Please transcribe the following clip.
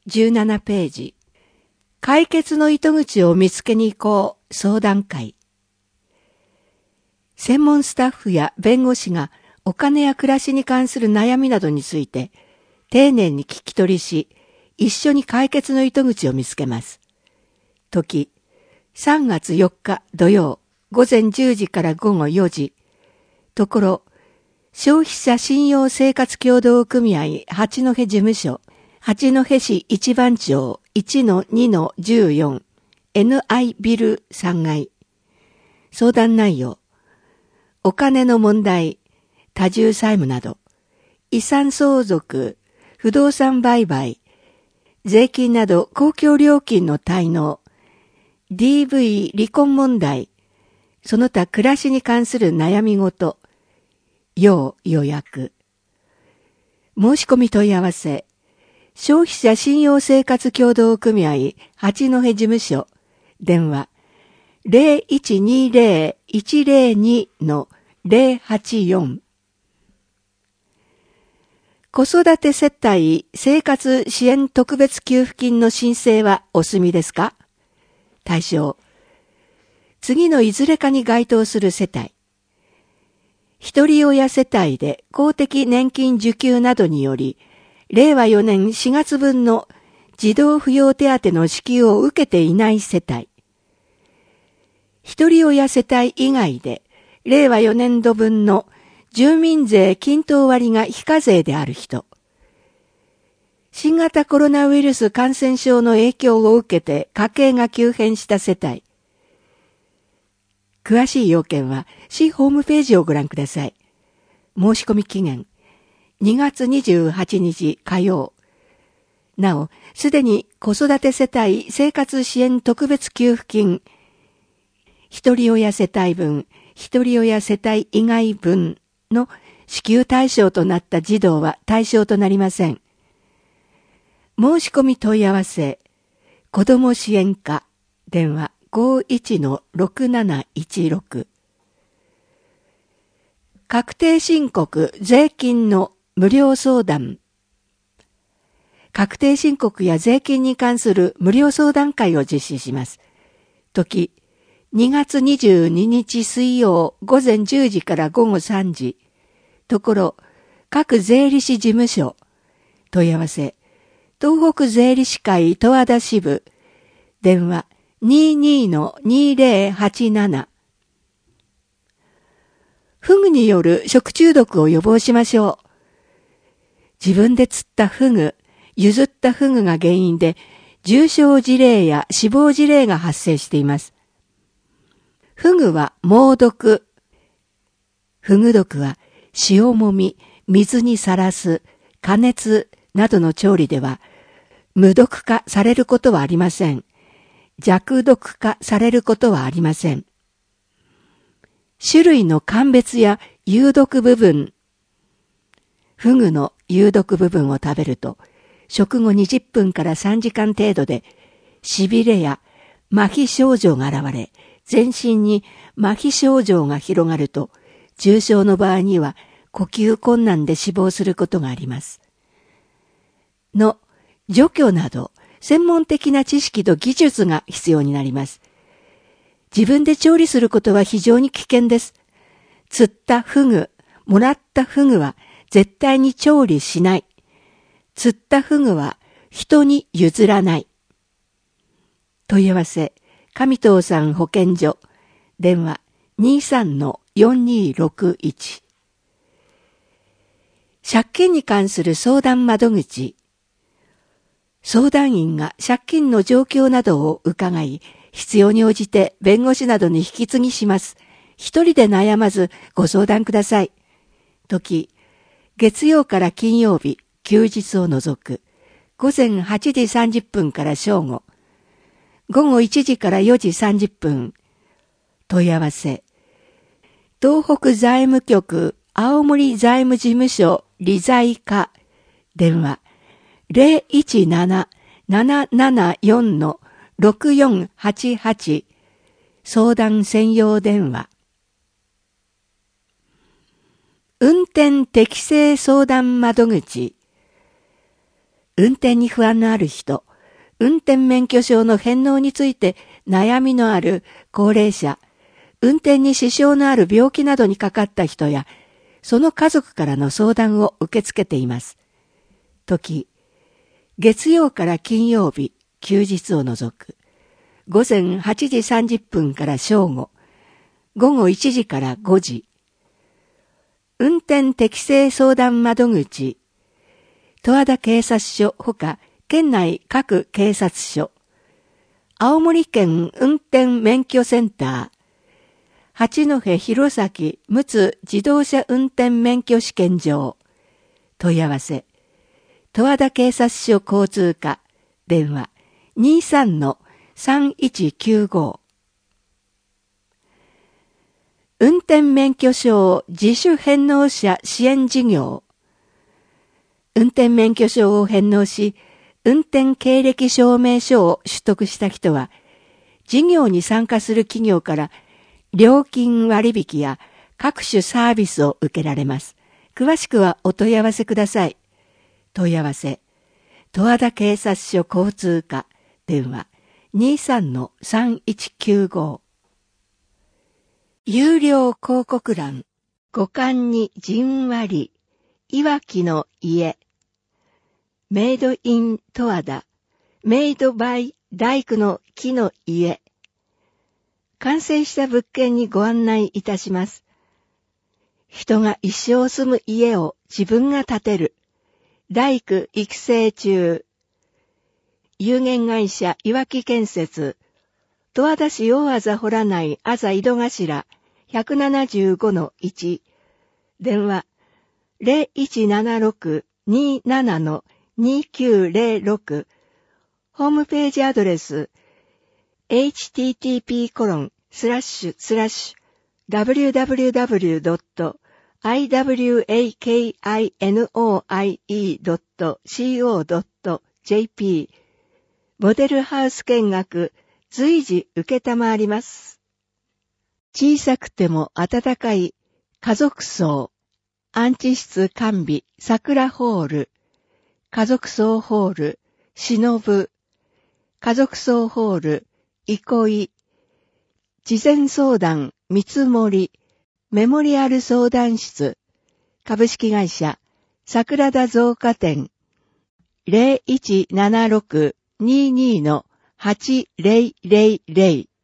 17ページ。解決の糸口を見つけに行こう相談会。専門スタッフや弁護士がお金や暮らしに関する悩みなどについて丁寧に聞き取りし、一緒に解決の糸口を見つけます。時、3月4日土曜、午前10時から午後4時。ところ、消費者信用生活協同組合八戸事務所、八戸市一番町 1-2-14 NI ビル3階。相談内容、お金の問題、多重債務など、遺産相続、不動産売買、税金など公共料金の滞納、DV 離婚問題、その他暮らしに関する悩み事、要予約。申し込み問い合わせ、消費者信用生活協同組合八戸事務所、電話 0120-102-084。子育て世帯生活支援特別給付金の申請はお済みですか？対象、次のいずれかに該当する世帯。一人親世帯で公的年金受給などにより、令和4年4月分の児童扶養手当の支給を受けていない世帯。一人親世帯以外で、令和4年度分の住民税均等割が非課税である人。新型コロナウイルス感染症の影響を受けて家計が急変した世帯。詳しい要件は市ホームページをご覧ください。申し込み期限2月28日火曜。なお、すでに子育て世帯生活支援特別給付金、一人親世帯分、一人親世帯以外分の支給対象となった児童は対象となりません。申し込み問い合わせ、子ども支援課、電話51-6716。確定申告税金の無料相談。確定申告や税金に関する無料相談会を実施します。時、2月22日水曜午前10時から午後3時。ところ、各税理士事務所。問い合わせ、東北税理士会十和田支部。電話22-2087。フグによる食中毒を予防しましょう。自分で釣ったフグ、譲ったフグが原因で重症事例や死亡事例が発生しています。フグは猛毒。フグ毒は塩もみ、水にさらす、加熱などの調理では無毒化されることはありません。弱毒化されることはありません。種類の鑑別や有毒部分。フグの有毒部分を食べると、食後20分から3時間程度で、痺れや麻痺症状が現れ、全身に麻痺症状が広がると、重症の場合には呼吸困難で死亡することがあります。の除去など、専門的な知識と技術が必要になります。自分で調理することは非常に危険です。釣ったフグ、もらったフグは絶対に調理しない。釣ったフグは人に譲らない。問い合わせ、上藤さん保健所、電話 23-4261。借金に関する相談窓口。相談員が借金の状況などを伺い、必要に応じて弁護士などに引き継ぎします。一人で悩まずご相談ください。時、月曜から金曜日、休日を除く、午前8時30分から正午、午後1時から4時30分、問い合わせ、東北財務局青森財務事務所理財課、電話017-774-6488、相談専用電話。運転適正相談窓口。 運転に不安のある人、運転免許証の返納について悩みのある高齢者、運転に支障のある病気などにかかった人や、その家族からの相談を受け付けています。時、月曜から金曜日、休日を除く。午前8時30分から正午、午後1時から5時。運転適正相談窓口、十和田警察署ほか県内各警察署、青森県運転免許センター、八戸弘前陸奥自動車運転免許試験場、問い合わせ、十和田警察署交通課、電話 23-3195。運転免許証自主返納者支援事業。運転免許証を返納し、運転経歴証明書を取得した人は、事業に参加する企業から料金割引や各種サービスを受けられます。詳しくはお問い合わせください。問い合わせ、十和田警察署交通課、電話 23-3195。有料広告欄、五感にじんわり、いわきの家。メイドイン十和田、メイドバイ大工の木の家。完成した物件にご案内いたします。人が一生住む家を自分が建てる。大工育成中。有限会社いわき建設。十和田市大字洞内あざ井戸頭 175-1。電話 0176-27-2906。ホームページアドレス http://www.iwakinoie.co.jp モデルハウス見学随時受けたまわります。小さくても温かい家族葬、安置室完備桜ホール、家族葬ホール、しのぶ、家族葬ホール、憩い、事前相談、見積もり、メモリアル相談室、株式会社、桜田造花店、0176-22-8000